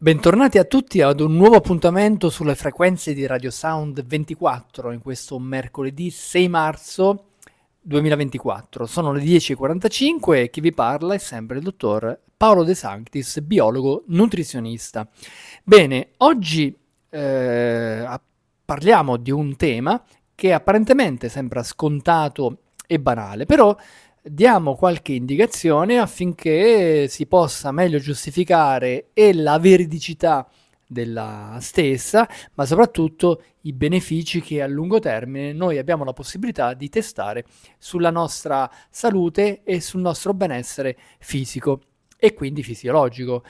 Bentornati a tutti ad un nuovo appuntamento sulle frequenze di Radio Sound 24 in questo mercoledì 6 marzo 2024. Sono le 10:45 e chi vi parla è sempre il dottor Paolo De Sanctis, biologo nutrizionista. Bene, oggi parliamo di un tema che apparentemente sembra scontato e banale, però diamo qualche indicazione affinché si possa meglio giustificare e la veridicità della stessa, ma soprattutto i benefici che a lungo termine noi abbiamo la possibilità di testare sulla nostra salute e sul nostro benessere fisico e quindi fisiologico,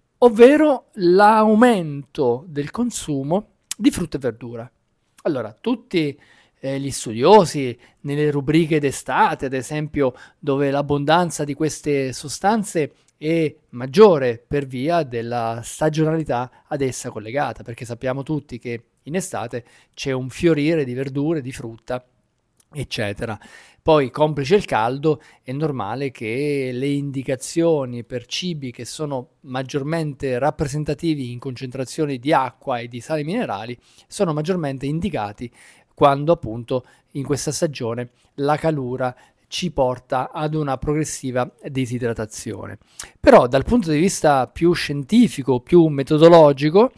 ovvero l'aumento del consumo di frutta e verdura. Allora, tutti gli studiosi nelle rubriche d'estate, ad esempio, dove l'abbondanza di queste sostanze è maggiore per via della stagionalità ad essa collegata, perché sappiamo tutti che in estate c'è un fiorire di verdure, di frutta, eccetera. Poi, complice il caldo, è normale che le indicazioni per cibi che sono maggiormente rappresentativi in concentrazioni di acqua e di sali minerali sono maggiormente indicati quando appunto in questa stagione la calura ci porta ad una progressiva disidratazione. Però dal punto di vista più scientifico, più metodologico,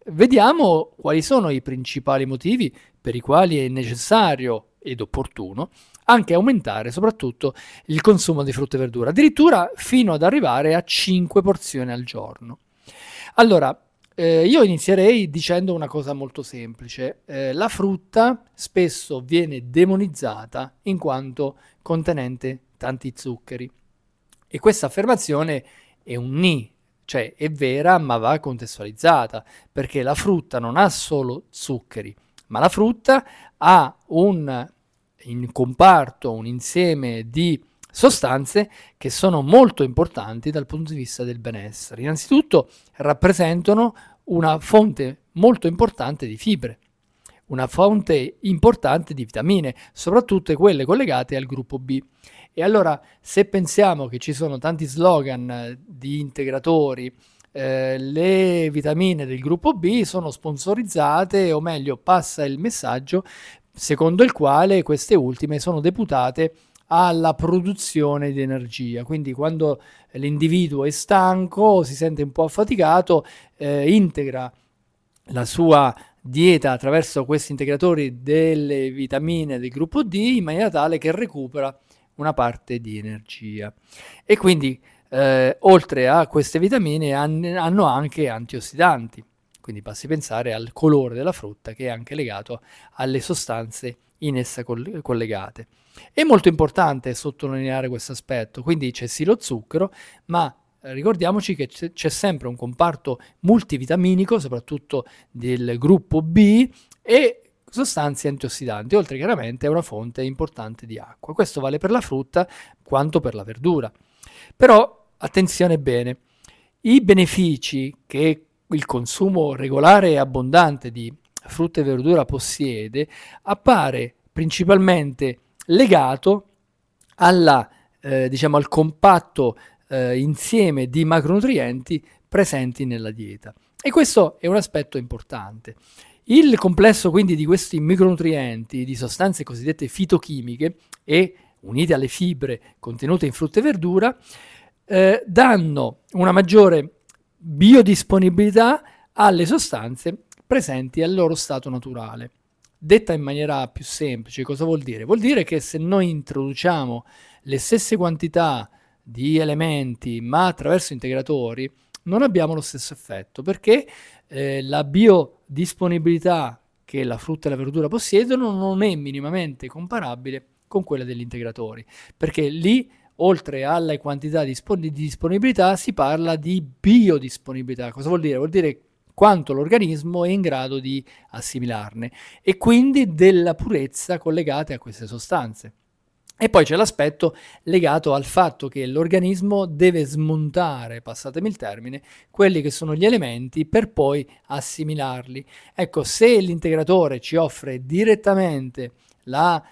vediamo quali sono i principali motivi per i quali è necessario ed opportuno anche aumentare soprattutto il consumo di frutta e verdura, addirittura fino ad arrivare a 5 porzioni al giorno. Allora, io inizierei dicendo una cosa molto semplice. La frutta spesso viene demonizzata in quanto contenente tanti zuccheri. E questa affermazione è un ni, cioè è vera ma va contestualizzata, perché la frutta non ha solo zuccheri, ma la frutta ha un comparto, un insieme di sostanze che sono molto importanti dal punto di vista del benessere. Innanzitutto rappresentano una fonte molto importante di fibre, una fonte importante di vitamine, soprattutto quelle collegate al gruppo B. E allora, se pensiamo che ci sono tanti slogan di integratori, le vitamine del gruppo B sono sponsorizzate, o meglio, passa il messaggio secondo il quale queste ultime sono deputate alla produzione di energia. Quindi quando l'individuo è stanco, si sente un po' affaticato, integra la sua dieta attraverso questi integratori delle vitamine del gruppo D in maniera tale che recupera una parte di energia. E quindi oltre a queste vitamine hanno anche antiossidanti, quindi basti pensare al colore della frutta che è anche legato alle sostanze in essa collegate. È molto importante sottolineare questo aspetto, quindi c'è sì lo zucchero, ma ricordiamoci che c'è sempre un comparto multivitaminico, soprattutto del gruppo B, e sostanze antiossidanti, oltre chiaramente a una fonte importante di acqua. Questo vale per la frutta quanto per la verdura. Però attenzione bene, i benefici che il consumo regolare e abbondante di frutta e verdura possiede appare principalmente legato al compatto insieme di macronutrienti presenti nella dieta. E questo è un aspetto importante. Il complesso quindi di questi micronutrienti, di sostanze cosiddette fitochimiche e unite alle fibre contenute in frutta e verdura, danno una maggiore biodisponibilità alle sostanze presenti al loro stato naturale. Detta in maniera più semplice, cosa vuol dire? Vuol dire che se noi introduciamo le stesse quantità di elementi ma attraverso integratori, non abbiamo lo stesso effetto, perché la biodisponibilità che la frutta e la verdura possiedono non è minimamente comparabile con quella degli integratori, perché lì oltre alle quantità di disponibilità si parla di biodisponibilità. Cosa vuol dire? Vuol dire quanto l'organismo è in grado di assimilarne e quindi della purezza collegate a queste sostanze. E poi c'è l'aspetto legato al fatto che l'organismo deve smontare, passatemi il termine, quelli che sono gli elementi per poi assimilarli. Ecco, se l'integratore ci offre direttamente la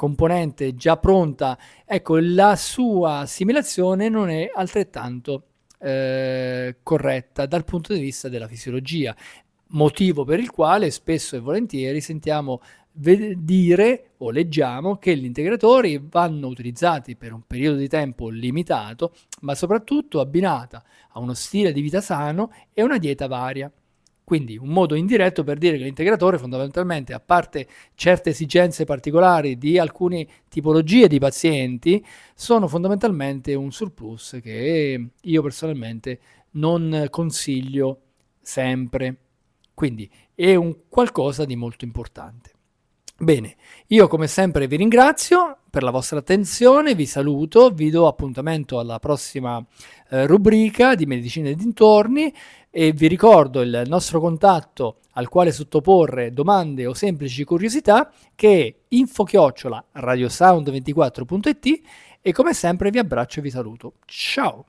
componente già pronta, ecco, la sua assimilazione non è altrettanto corretta dal punto di vista della fisiologia, motivo per il quale spesso e volentieri sentiamo dire o leggiamo che gli integratori vanno utilizzati per un periodo di tempo limitato, ma soprattutto abbinata a uno stile di vita sano e una dieta varia. Quindi un modo indiretto per dire che l'integratore fondamentalmente, a parte certe esigenze particolari di alcune tipologie di pazienti, sono fondamentalmente un surplus che io personalmente non consiglio sempre. Quindi è un qualcosa di molto importante. Bene, io come sempre vi ringrazio per la vostra attenzione, vi saluto, vi do appuntamento alla prossima rubrica di Medicina e dintorni e vi ricordo il nostro contatto al quale sottoporre domande o semplici curiosità, che è info@radiosound24.it, e come sempre vi abbraccio e vi saluto. Ciao!